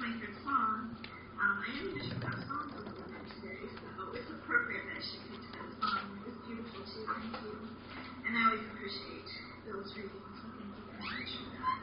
my favorite song. I am going to share that song a little bit today, so it's appropriate that she picked that song. It was beautiful too, thank you. And I always appreciate those readings, so thank you very much for that.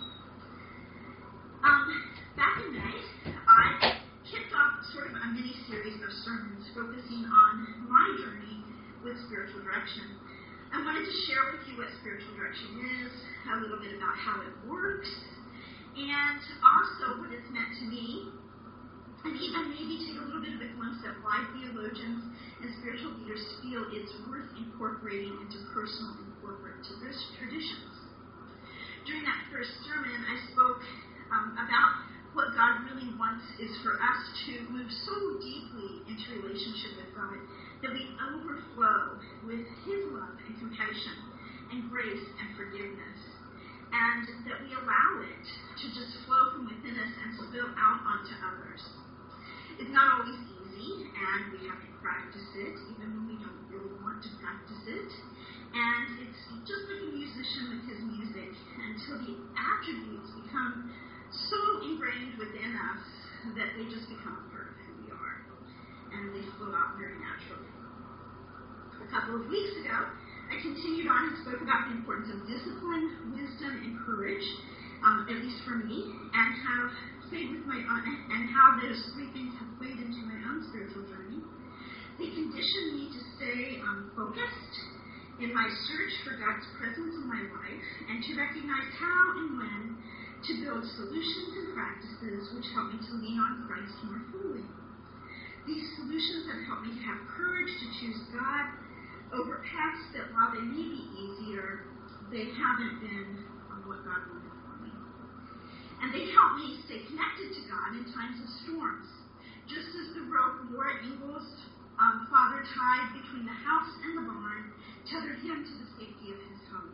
Back in May, I kicked off sort of a mini-series of sermons focusing on my journey with spiritual direction. I wanted to share with you what spiritual direction is, a little bit about how it works, and also what it's meant to me, and even maybe take a little bit of a glimpse at why theologians and spiritual leaders feel it's worth incorporating into personal and corporate traditions. During that first sermon, I spoke about what God really wants is for us to move so deeply into relationship with God that we overflow with His love and compassion and grace and forgiveness, and that we allow it to just flow from within us and spill out onto others. It's not always easy, and we have to practice it, even when we don't really want to practice it. And it's just like a musician with his music, until the attributes become so ingrained within us that they just become a part of who we are, and they flow out very naturally. A couple of weeks ago, I continued on and spoke about the importance of discipline, wisdom, and courage, at least for me, and have played with my own, and how those three things have played into my own spiritual journey. They conditioned me to stay focused in my search for God's presence in my life, and to recognize how and when to build solutions and practices which help me to lean on Christ more fully. These solutions have helped me to have courage to choose God over paths that, while they may be easier, they haven't been what God wanted for me. And they help me stay connected to God in times of storms, just as the rope Laura Ingalls' father tied between the house and the barn tethered him to the safety of his home.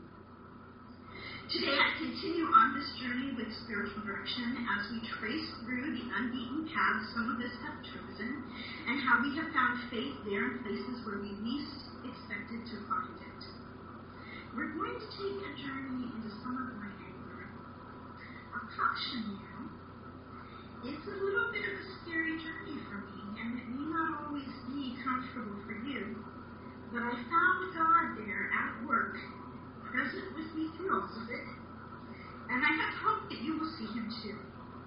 Today I continue on this journey with spiritual direction as we trace through the unbeaten paths some of us have chosen, and how we have found faith there in places where we least expected to find it. We're going to take a journey into some of my anger. I'll caution you, it's a little bit of a scary journey for me, and it may not always be comfortable for you, but I found God there at work, present with me through all of it, and I have hope that you will see Him too.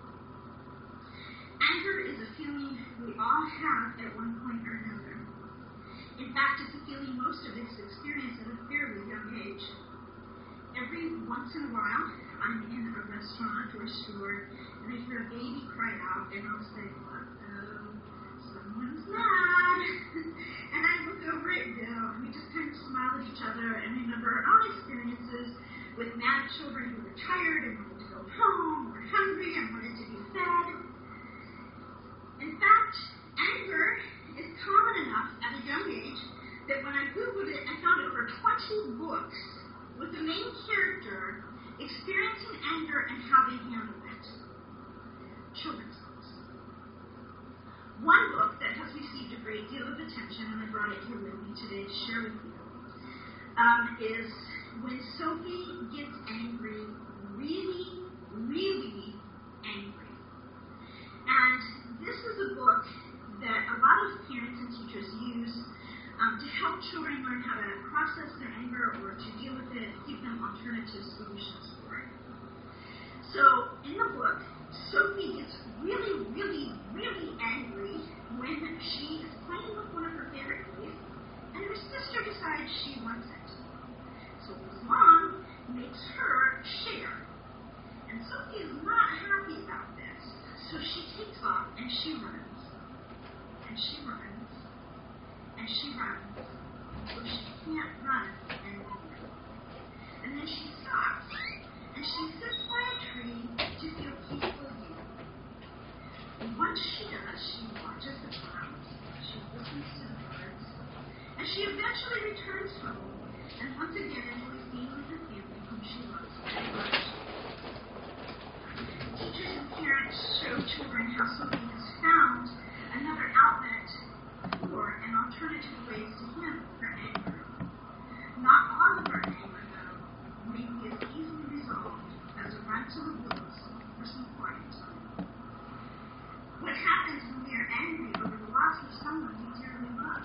Anger is a feeling we all have at one point or another. In fact, it's a feeling most of us experience at a fairly young age. Every once in a while, I'm in a restaurant or a store, and I hear a baby cry out, and I'll say, uh-oh, someone's mad. And I look over at Bill, and we just kind of smile at each other and remember our own experiences with mad children who were tired and wanted to go home, or hungry and wanted to be fed. In fact, anger is common enough at a young age that when I Googled it, I found over 20 books with the main character experiencing anger and how they handled it. Children's books. One book that has received a great deal of attention, and I brought it here with me today to share with you, is When Sophie Gets Angry, Really, Really Angry. And this is a book that a lot of parents and teachers use to help children learn how to process their anger or to deal with it, give them alternative solutions for it. So, in the book, Sophie gets really, really, really angry when she is playing with one of her favorite toys, and her sister decides she wants it. Sophie's mom makes her share, and Sophie is not happy about this, so she takes off and she runs, and she runs, and she runs, so she can't run anymore. And then she stops, and she sits by a tree to feel peaceful again. And once she does, she watches the clouds, she listens to the birds, and she eventually returns home, and once again enjoys being with her family, whom she loves very much. Teachers and parents show children how Sophie has found another outlet for and alternative ways to handle her anger. Not all of our anger, though, may be as easily resolved as a run to the woods for some quiet time. loss of someone you dearly love.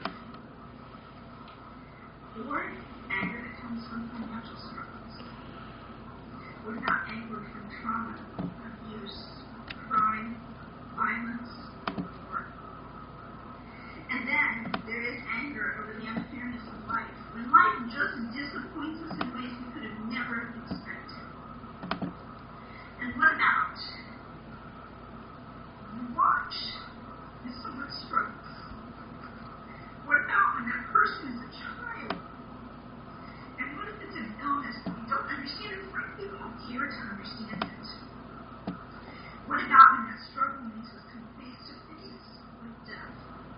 Or anger that comes from financial struggles. What about anger from trauma, abuse, crime, violence, or war? And then there is anger over the unfairness of life, when life just disappoints us in ways we could have never expected. And what about you watch as someone struggles? What about when that person is a child? And what if it's an illness that we don't understand, and frankly we don't care to understand it? What about when that struggle makes us come face to face with death?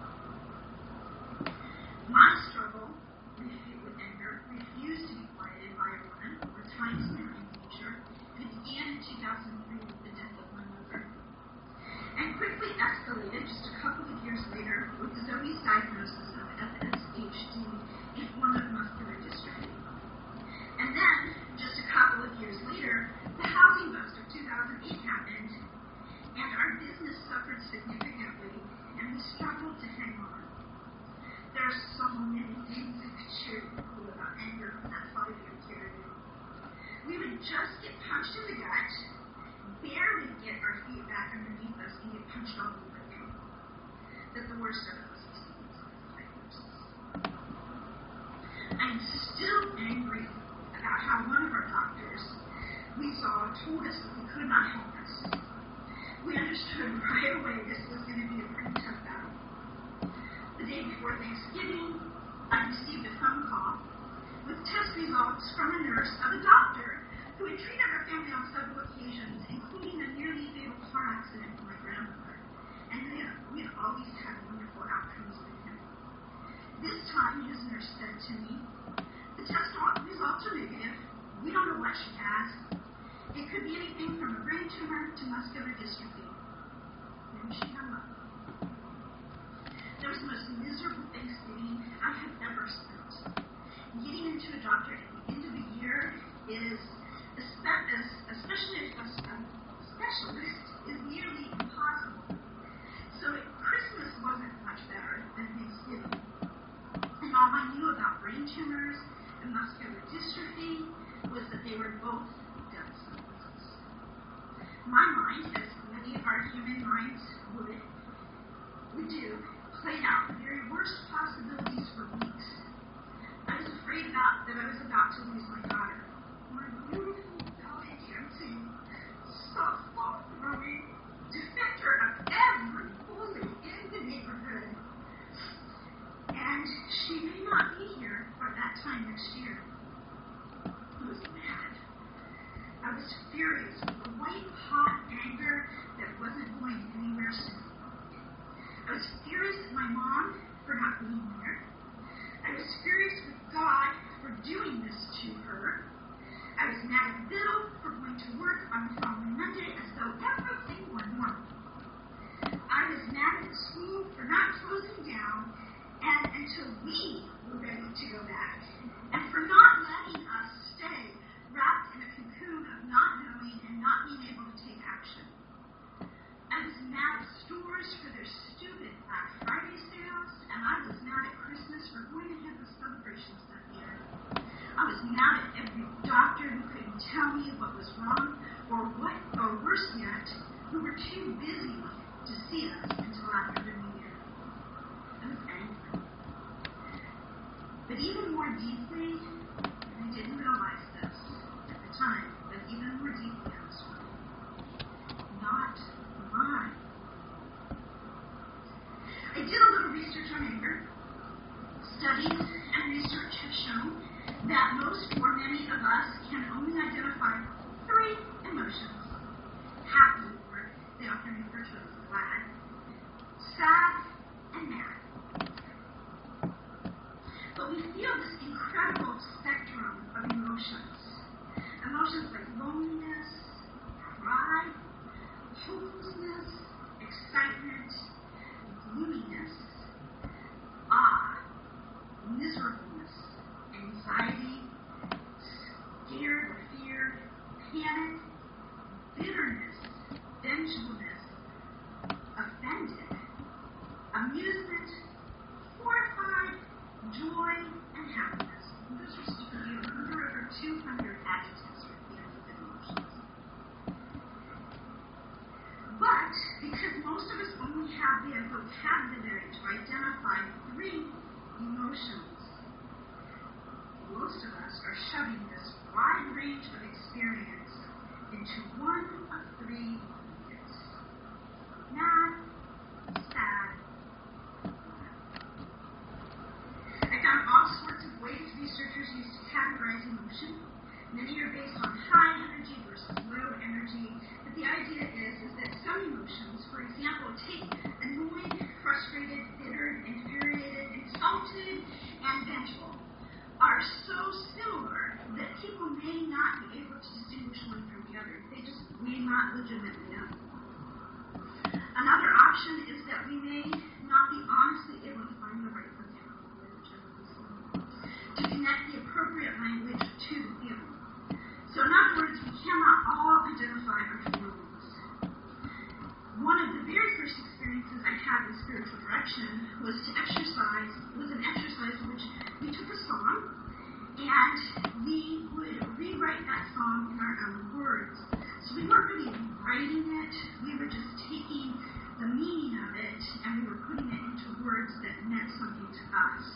My struggle with anger refused to be quieted by a woman or time spent in nature, and it began in 2003 with the death of my mother. And quickly escalated just a couple of years later with Zoe's diagnosis of FSHD, a form of muscular dystrophy. And then, just a couple of years later, the housing bust of 2008 happened, and our business suffered significantly, and we struggled to hang on. There are so many things I could share with you about anger from that 5-year period. We would just get punched in the gut, barely get our feet back underneath us, and get punched all over again. That the worst of it was diagnosis. I am still angry about how one of our doctors we saw told us that he could not help us. We understood right away this was going to be a pretty tough battle. The day before Thanksgiving, I received a phone call with test results from a nurse of a doctor who had treated our family on several occasions, including a nearly fatal car accident for my grandmother. And we had always had wonderful outcomes with him. This time, his nurse said to me, the test results are negative. We don't know what she has. It could be anything from a brain tumor to muscular dystrophy. Then she hung up. That was the most miserable Thanksgiving I have ever spent. Getting into a doctor at the end of the year is, especially a specialist, is nearly impossible. So Christmas wasn't much better than Thanksgiving. And all I knew about brain tumors and muscular dystrophy was that they were both death sentences. My mind, as many of our human minds would do, played out the very worst possibilities for weeks. I was afraid that I was about to lose my daughter. My beautiful, belly dancing, softball throwing, defender of every bully in the neighborhood. And she may not be here by that time next year. I was mad. I was furious with the white-hot anger that wasn't going anywhere soon. I was furious at my mom for not being there. I was furious with God for doing this to her. I was mad at Bill for going to work on the following Monday as though everything were normal. I was mad at the school for not closing down until we were ready to go back, and for not letting us stay wrapped in a cocoon of not knowing and not being able to take action. I was mad at stores for their stupid Black Friday sales, and I was mad at Christmas for going ahead with celebrations that year. I was mad at every doctor who couldn't tell me what was wrong, or worse yet, who were too busy to see us until after the New Year. I was angry. But even more deeply, and I didn't realize this at the time, but even more deeply I was feeling, not mine. I did a little research on anger. Studies and research have shown that most or many of us can only identify 3 emotions. Happy, or they often refer to as glad, sad, and mad. But we feel this incredible spectrum of emotions. Emotions like loneliness, pride, hopelessness, excitement, gloominess, awe, miserableness, anxiety, scared or fear, panic, bitterness, vengefulness, offended, amusement, have the vocabulary to identify 3 emotions, most of us are shoving this wide range of experience into one of 3 buckets. Mad, sad, I found all sorts of ways researchers use to categorize emotion. Many are based on high energy versus low energy, but the idea is that some emotions, for example, take annoyed, frustrated, bitter, infuriated, insulted, and vengeful, are so similar that people may not be able to distinguish one from the other. They just may not legitimately know. Another option is that we may not be honestly able to find the right vocabulary to connect the appropriate language to the feeling. So in other words, we cannot all identify our feelings. One of the very first experiences I had with spiritual direction was an exercise in which we took a song and we would rewrite that song in our own words. So we weren't really writing it, we were just taking the meaning of it and we were putting it into words that meant something to us.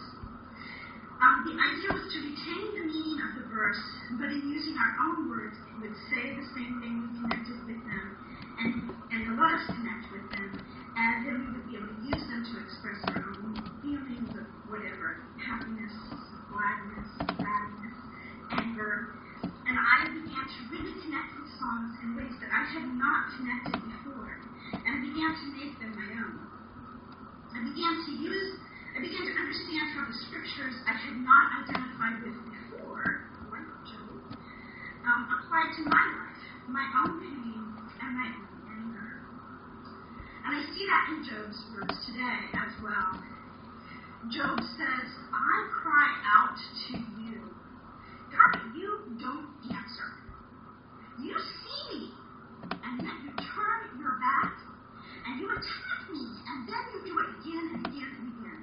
The idea was to retain the meaning of the verse, but in using our own words, it would say the same thing, we connected with them, and let us connect with them, and then we would be able to use them to express our own feelings of whatever, happiness, gladness, sadness, anger, and I began to really connect with songs in ways that I had not connected before, and I began to make them my own. I began to understand how the scriptures I had not identified with before, like Job, applied to my life, my own pain, and my own anger. And I see that in Job's words today as well. Job says, I cry out to you. God, you don't answer. You see me, and yet you turn your back, and you attack me, and then you do it again and again and again.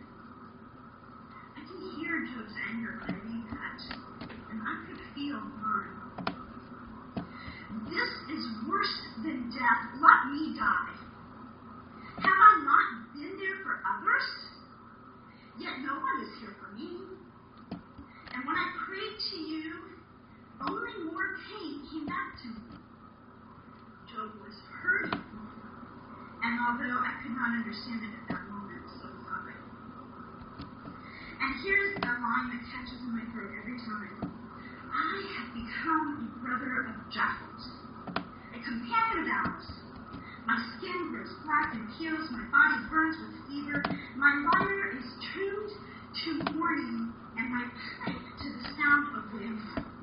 I can hear Job's anger when I read that, and I could feel mine. This is worse than death. Let me die. Have I not been there for others? Yet no one is here for me. And when I prayed to you, only more pain came back to me. Job was hurting, and although I could not understand it at that moment, so was I. And here's a line that catches in my throat every time. I have become a brother of jackals, a companion of owls. My skin grows black and peels, my body burns with fever, my lyre is tuned to mourning, and my pipe to the sound of wind.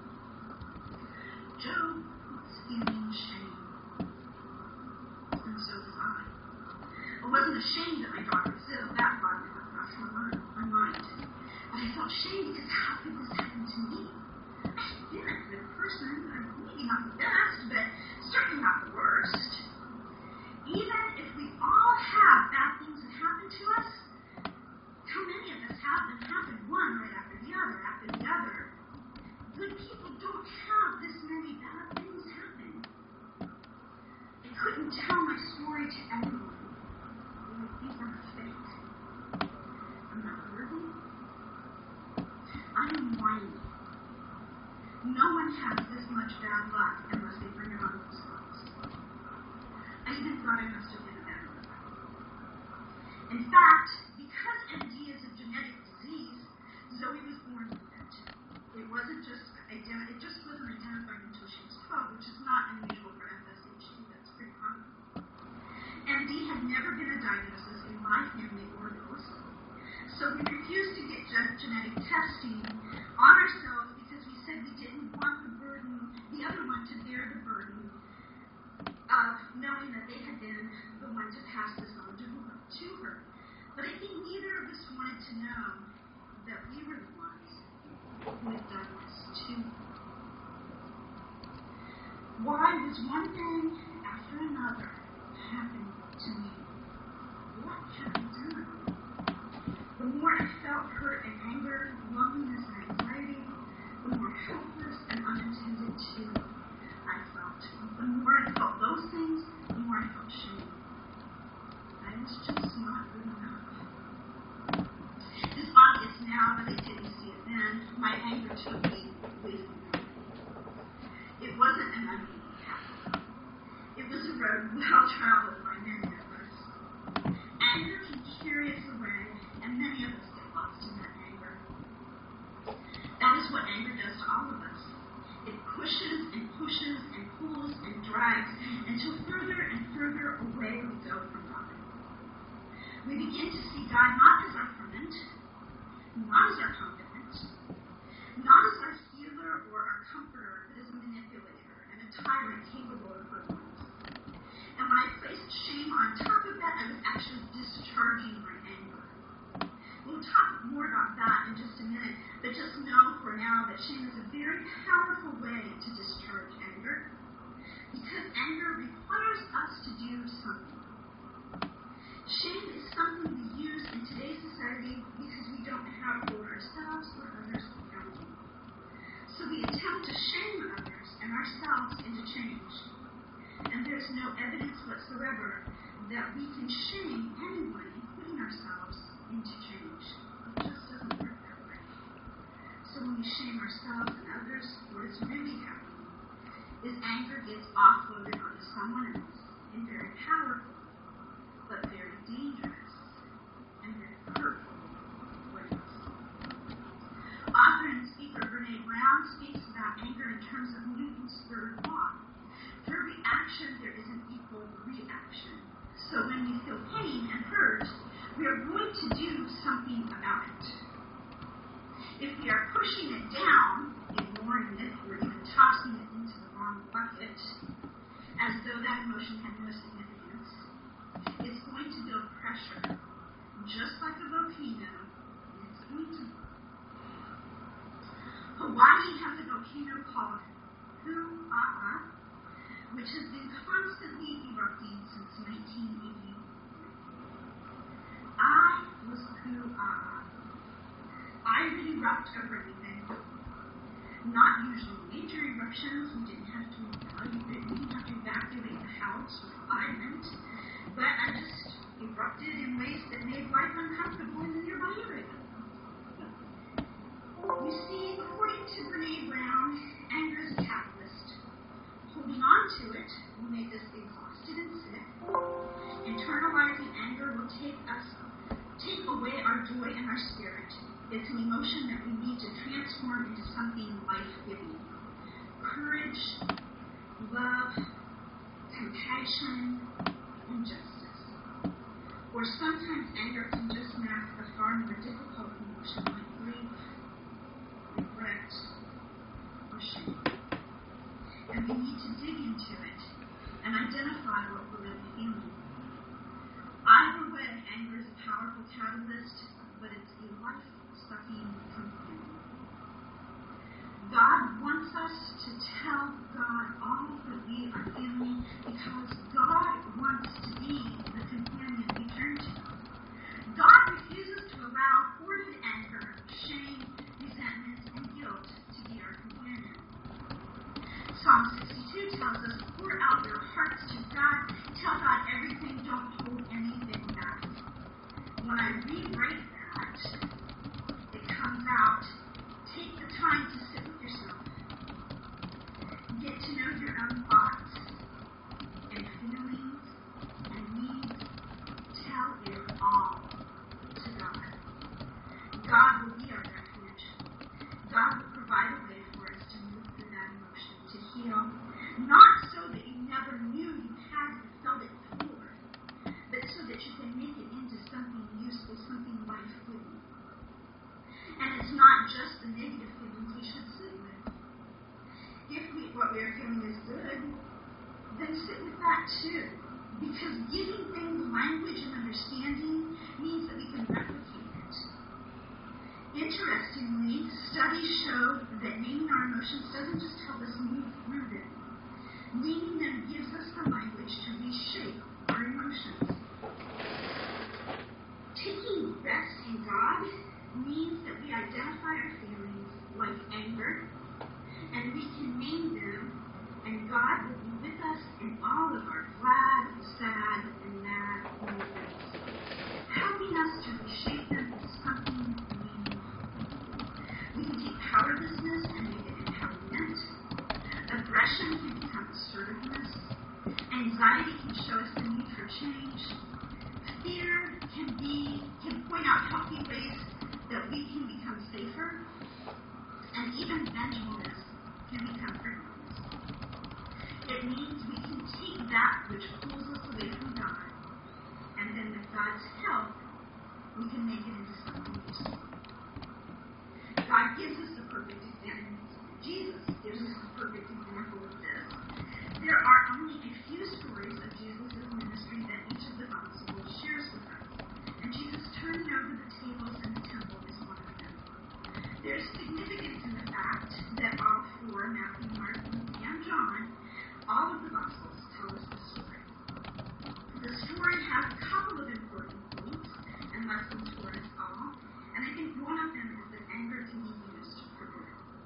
Job was feeling shame, and so was I. I wasn't ashamed that my dog was ill, that thought never crossed my mind. But I felt shame because how could this happen to me? I've been a good person, maybe not the best, but certainly not the worst. Even if we all have bad things that happen to us, how many of us have them happen one right after the other? Good people don't have this many bad things happen. I couldn't tell my story to anyone. They would think I'm fake. I'm not worthy. I am whiny. No one has this much bad luck unless they bring it on themselves. I even thought I must have been a bad luck. In fact, because MD is a genetic disease, Zoe was born with it. It just wasn't identified until she was 12, which is not unusual for FSHD. That's pretty common. MD had never been a diagnosis in my family or yours, so we refused to get genetic testing on ourselves because we said we didn't want the other one to bear the burden of knowing that they had been the one to pass this on to her. But I think neither of us wanted to know that we were the ones who had done this to her. Why was one thing after another happening to me? What had I done? The more I felt hurt and anger, loneliness and anxiety, the more helpless and unattended to I felt. The more I felt those things, the more I felt shame. I it's just not good enough. It's obvious now, but I didn't see it then. My anger took me way from God. It wasn't an uneven path. It was a road well traveled by many of us. Anger can carry us away, and many of us get lost in that anger. That is what anger does to all of us. It pushes and pushes and pulls and drags until further and further away we go from God. We begin to see God not as our friend, not as our confidant, not as our healer or our comforter, but as a manipulator and a tyrant capable of hurting us. And when I placed shame on top of that, I was actually discharging my anger. We'll talk more about that in just a minute, but just know for now that shame is a very powerful way to discharge anger, because anger requires us to do something. Shame is something we use in today's society because we don't know how to hold ourselves or others accountable. So we attempt to shame others and ourselves into change. And there's no evidence whatsoever that we can shame anyone, including ourselves, into change. It just doesn't work that way. So when we shame ourselves and others, what is really happening is anger gets offloaded onto someone else in very powerful, but very dangerous and very hurtful ways. Author and speaker Brene Brown speaks about anger in terms of Newton's third law. For every action, there is an equal reaction. So when we feel pain and hurt, we are going to do something about it. If we are pushing it down, ignoring it, or even tossing it into the wrong bucket, as though that emotion had no significance, it's going to build pressure, just like a volcano. It's going to. Hawaii has a volcano called Hu'a'a, which has been constantly erupting since 1980. I was Hu'a'a. I would erupt over anything. Not usually major eruptions. We didn't have to evacuate the house with violence. But I just erupted in ways that made life uncomfortable in the nearby area. You see, according to Brene Brown, anger is a catalyst. Holding on to it will make us exhausted and sick. Internalizing anger will take away our joy and our spirit. It's an emotion that we need to transform into something life-giving. Courage, love, compassion, and justice. Or sometimes anger can just mask a far more difficult emotion like grief, regret, or shame. And we need to dig into it and identify what we're really feeling. Either way, anger is a powerful catalyst, but it's a life-sucking companion. God wants us to tell God all that we are feeling because God wants to be the companion we turn to. God refuses to allow hoarded anger, shame, resentment, and guilt to be our companion. Psalm 62 tells us, pour out your hearts to God. Tell God everything. Don't hold anything back. When I rewrite that, it comes out, take the time to sit with yourself. Get to know your own thoughts and feelings and needs. Tell it all to God. God will be our refuge. God will provide a way for us to move through that emotion, to heal. Not so that you never knew you had it or felt it before, but so that you can make it into something useful, something life-giving. And it's not just the negative feelings we should sit with. If what we are feeling is good, then sit with that too. Because giving things language and understanding means that we can replicate it. Interestingly, studies show that naming our emotions doesn't just help us move through them. Naming them gives us the language to reshape our emotions. Taking rest in God means that we identify our feelings like anger, and we can name them, and God will be with us in all of our glad, sad, and mad moments. Anxiety can show us the need for change. Fear can point out healthy ways that we can become safer. And even vengefulness can become forgiveness. It means we can take that which pulls us away from God, and then with God's help, we can make it into something useful. God gives us the perfect example. Jesus gives us the perfect example of this. There are only a few stories of Jesus' ministry that each of the Gospels shares with us. And Jesus turning over the tables in the temple is one of them. There's significance in the fact that all four, Matthew, Mark, Luke, and John, all of the Gospels tell us the story. The story has a couple of important points and lessons for us all, and I think one of them is that anger can be used for good.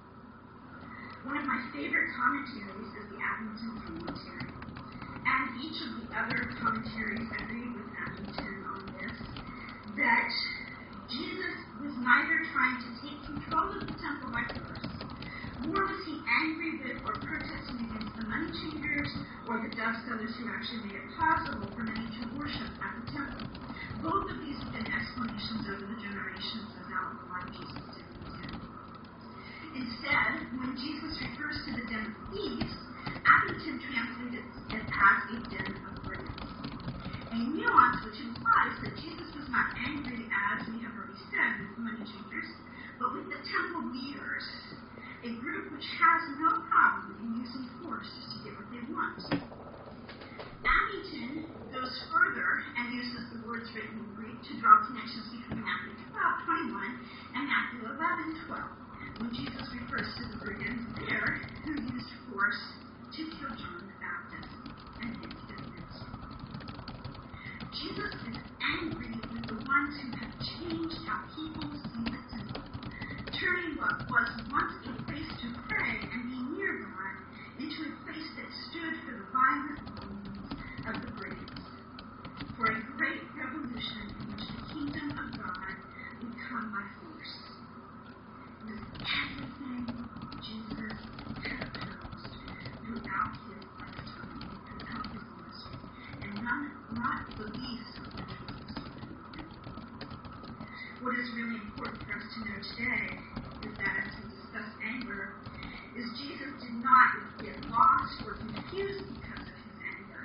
One of my favorite commentaries is the Abington commentary, and each of the other commentaries agree with Abington on this, that Jesus was neither trying to take control of the temple by force, nor was he angry with or protesting against the money changers or the dove sellers who actually made it possible for many to worship at the temple. Both of these have been explanations over the generations as how why Jesus did what he did. Instead, when Jesus refers to the den of thieves, Abington translated it as a den of brigands. A nuance which implies that Jesus was not angry, as we have already said, with the money changers, but with the temple leaders, a group which has no problem in using force to get what they want. Abington goes further and uses the words written in Greek to draw connections between Matthew 12:21 and Matthew 11:12, when Jesus refers to the brigands there who used force to kill John the Baptist and his ministry. Jesus is angry with the ones who have changed how people see the temple, turning what was once a place to pray and be near God into a place that stood for the violent means of the brigands, for a great revolution in which the kingdom of God would come by force. It was everything Jesus had opposed throughout his lifetime, throughout his ministry, and not the least of which was the story of him. What is really important for us to know today is that as we discuss anger, is Jesus did not get lost or confused because of his anger.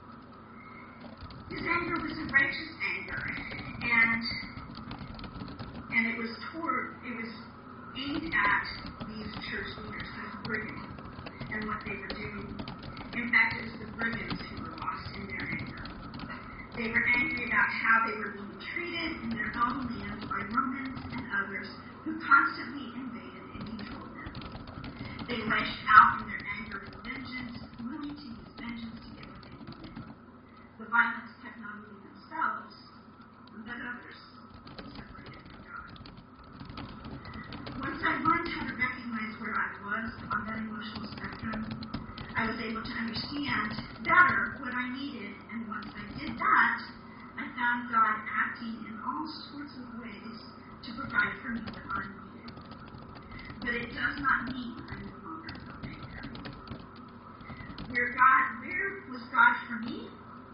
His anger was a righteous anger, and it was aimed at these church leaders, these brigands, and what they were doing. In fact, it was the brigands who were lost in their anger. They were angry about how they were being treated in their own land by Romans and others who constantly invaded and controlled them. They lashed out in their anger and vengeance, willing to use vengeance to get what they wanted. The violence kept not only themselves, but others separated from God. Once I learned how to recognize where I was on that emotional spectrum, I was able to understand better what I needed, and once I did that, I found God acting in all sorts of ways to provide for me what I needed. But it does not mean I no longer feel anger. Where was God for me?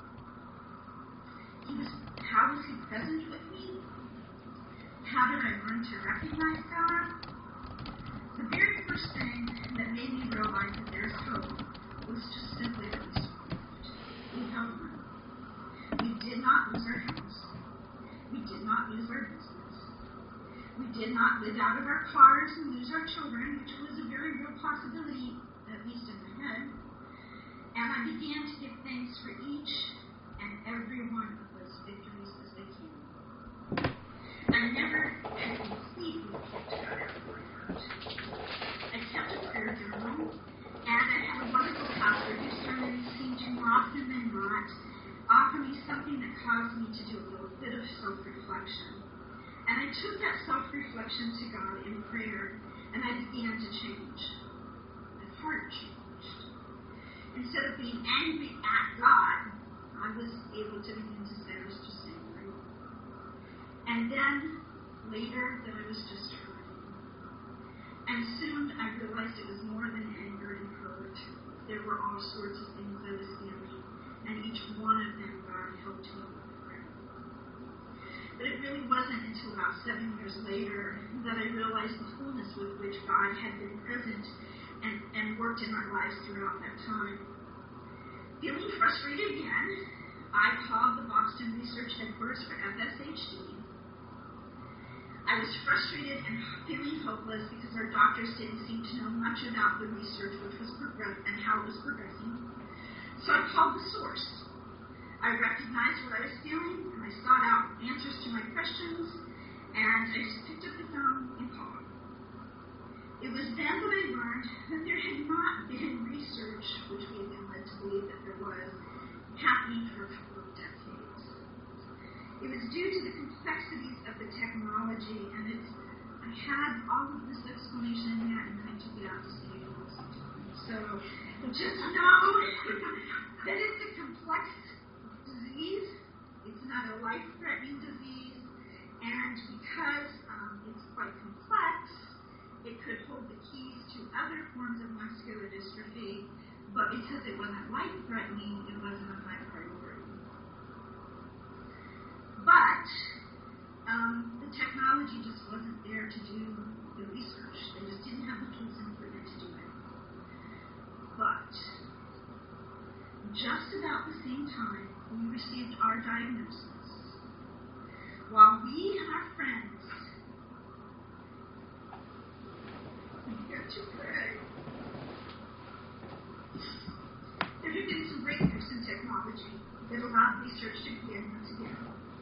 How was he present with me? How did I learn to recognize God? The very first thing that made me realize that there's hope was just simply that we survived. We held on. We did not lose our house. We did not lose our business. We did not live out of our cars and lose our children, which was a very real possibility, at least in my head. And I began to give thanks for each and every one of those victories as they came. I never had completely kicked God out of my heart. I kept a prayer journal, and I had a wonderful pastor whose sermons seemed to more often than not offer me something that caused me to do a little bit of self-reflection. And I took that self-reflection to God in prayer, and I began to change. My heart changed. Instead of being angry at God, I was able to begin to say I was just angry. And then, later, that I was just hurting. And soon I realized it was more than anger and hurt. There were all sorts of things I was feeling. and each one of them God helped me with. But it really wasn't until about 7 years later that I realized the fullness with which God had been present and worked in my life throughout that time. Feeling frustrated again, I called the Boston Research Headquarters for FSHD. I was frustrated and feeling hopeless because our doctors didn't seem to know much about the research and how it was progressing. So I called the source. I recognized what I was feeling, and I sought out answers to my questions, and I just picked up the phone and called. It was then that I learned that there had not been research, which we had been led to believe that there was, happening for a couple of decades. It was due to the complexities of the technology, and I had all of this explanation in there, and then I took it out to save you some time. So just know that it's a complex disease. It's not a life-threatening disease, and because it's quite complex, it could hold the keys to other forms of muscular dystrophy, but because it wasn't life-threatening, it wasn't a high priority. But the technology just wasn't there to do the research. They just didn't have the tools and equipment to do it. But just about the same time we received our diagnosis, while we and our friends began to pray, there have been some breakthroughs in technology that allowed research to begin once again.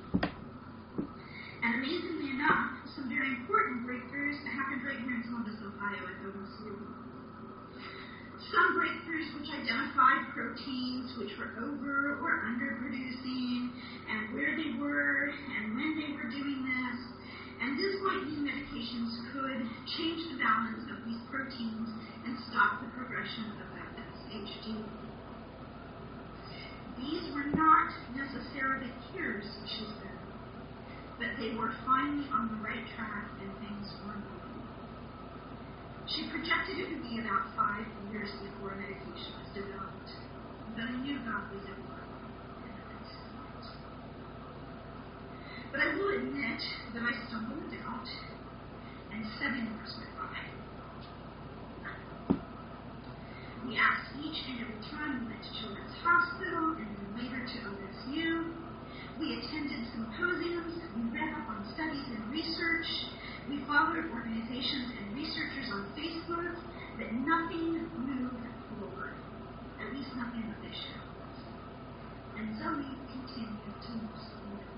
And amazingly enough, some very important breakthroughs happened right here in Columbus, Ohio at OSU. Some breakthroughs which identified proteins which were over or underproducing, and where they were, and when they were doing this. And this might mean medications could change the balance of these proteins and stop the progression of FSHD. These were not necessarily cures, she said, but they were finally on the right track and things were moving. She projected it would be about 5 years before medication was developed, but I knew God was at work in the midst of it. But I will admit that I stumbled and out, and 7 years went by. We asked each and every time we went to Children's Hospital and then later to OSU. We attended symposiums, we read up on studies and research, we followed organizations and researchers on Facebook, but nothing moved forward, at least nothing that they shared with us. And Zoe continued to move forward.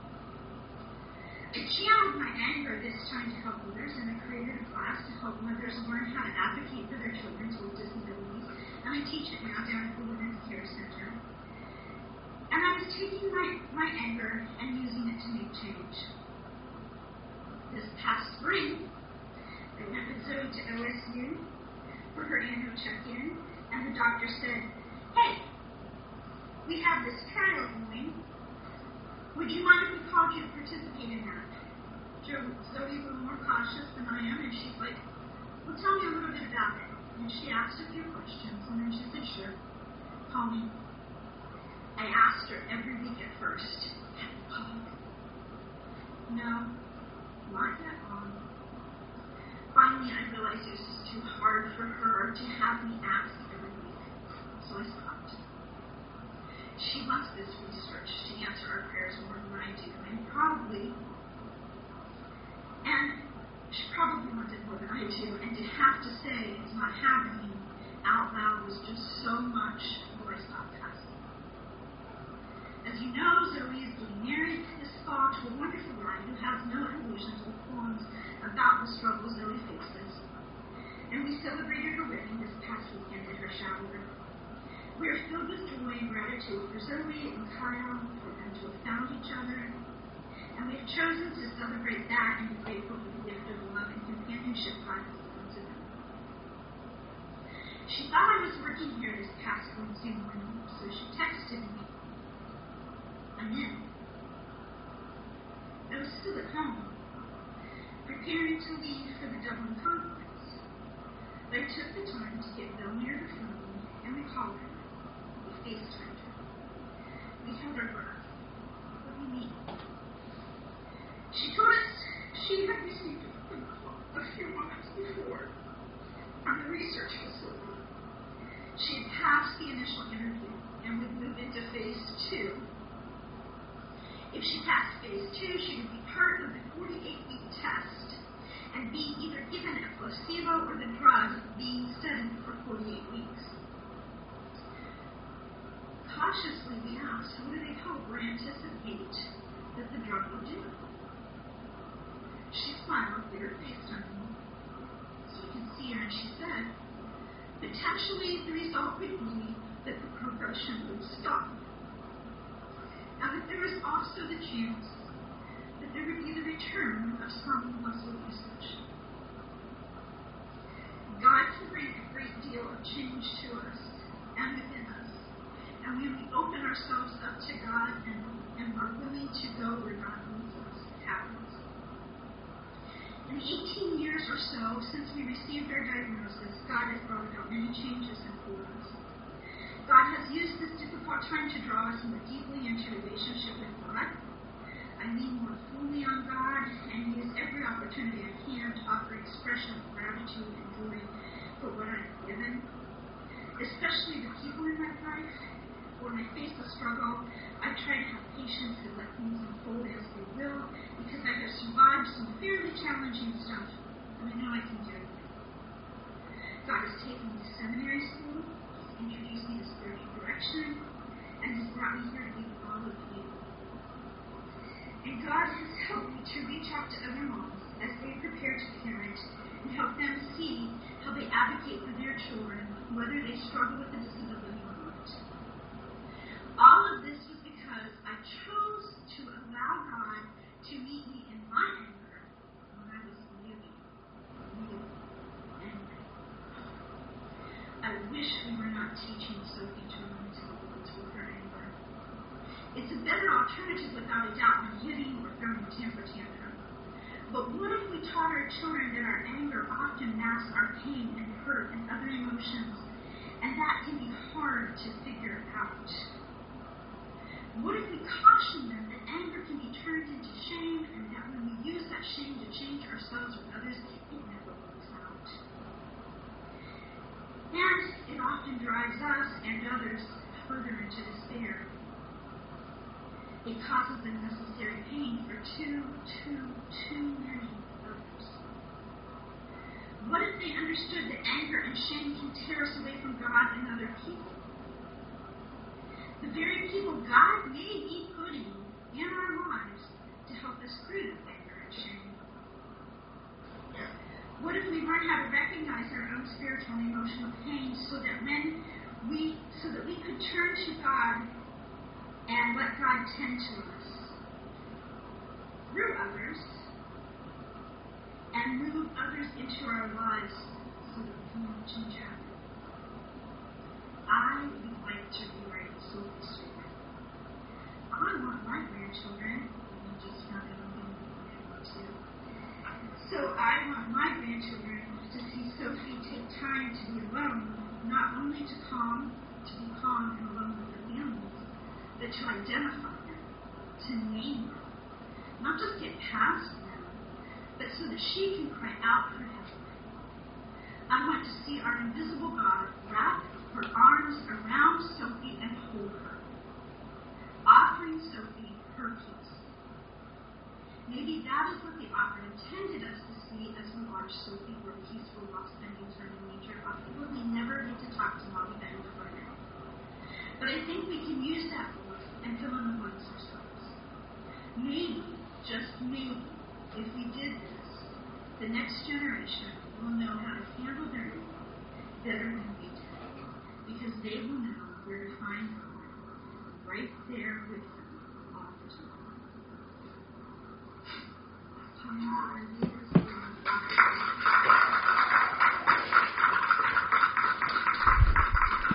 I channeled my anger this time to help others, and I created a class to help mothers learn how to advocate for their children with disabilities, and I teach it now down at the Women's Care Center. And I was taking my anger and using it to make change. This past spring, I went with Zoe to OSU for her annual check-in, and the doctor said, "Hey, we have this trial going. Would you mind if we called you to participate in that?" Zoe's a little more cautious than I am, and she's like, "Well, tell me a little bit about it." And she asked a few questions, and then she said, "Sure, call me." I asked her every week at first, "Have you called?" No, not yet on. Finally, I realized it was just too hard for her to have me ask every week, so I stopped. She wants this research to answer our prayers more than I do, and she probably wants it more than I do, and to have to say it's not happening out loud was just so much, so I stopped asking. As you know, Zoe is getting married this fall to a wonderful guy who has no illusions or qualms about the struggles Zoe faces. And we celebrated her wedding this past weekend at her shower. We are filled with joy and gratitude for Zoe and Kyle, for them to have found each other. And we have chosen to celebrate that and be grateful for the gift of love and companionship God has given to them. She thought I was working here this past Wednesday morning, so she texted me. I'm in. I was still at home, preparing to leave for the Dublin conference. But I took the time to get Bill near the phone, and we called her. We FaceTimed her. their breath. What do you mean? She told us she had received a phone call a few months before from the research facility. She had passed the initial interview and would move into phase 2. If she passed phase 2, she would be part of the 48-week test and be either given a placebo or the drug being studied for 48 weeks. Cautiously, we asked, what do they hope or anticipate that the drug will do? She smiled, clear faced on me, so you can see her, and she said, potentially the result would be that the progression would stop. And that there was also the chance that there would be the return of some muscle usage. God can bring a great deal of change to us and within us. And when we open ourselves up to God and are willing to go where God leads us, it happens. In the 18 years or so since we received our diagnosis, God has brought about many changes in us. God has used this difficult time to draw us more deeply into relationship with God. I lean more fully on God and use every opportunity I can to offer expression of gratitude and joy for what I've given, especially the people in my life. When I face a struggle, I try to have patience and let things unfold as they will, because I have survived some fairly challenging stuff, and I know I can do it. God has taken me to seminary school, introduced me to spiritual direction, and has brought me here to be with all of you. And God has helped me to reach out to other moms as they prepare to parent and help them see how they advocate for their children, whether they struggle with a disability or not. All of this was because I chose to allow God to meet me in my anger when I was really angry. I wish we were not teaching Sophie to learn to deal with her anger. It's a better alternative without a doubt than hitting or throwing a temper tantrum. But what if we taught our children that our anger often masks our pain and hurt and other emotions, and that can be hard to figure out? What if we caution them that anger can be turned into shame, and that when we use that shame to change ourselves or others, it never works out? And it often drives us and others further into despair. It causes unnecessary pain for too many others. What if they understood that anger and shame can tear us away from God and other people? The very people God may be putting in our lives to help us through that anger and shame. What if we learn how to recognize our own spiritual and emotional pain so that we could turn to God and let God tend to us through others and move others into our lives so that we can change happen. I would like to rewrite Sophie's story. I want my grandchildren, and I just found out I'm going to be so I want my grandchildren to see Sophie take time to be alone, not only to be calm and alone with their families, but to identify them, to name them, not just get past them, but so that she can cry out for help. I want to see our invisible God wrap her arms around Sophie and hold her, offering Sophie her peace. Maybe that is what the author intended us to see as we watch Sophie work peaceful while spending time in nature. I'll probably never get to talk to Molly Bender for now. But I think we can use that book and fill in the blanks ourselves. Maybe, just maybe, if we did this, the next generation will know how to handle their anger better than we did, because they will know where to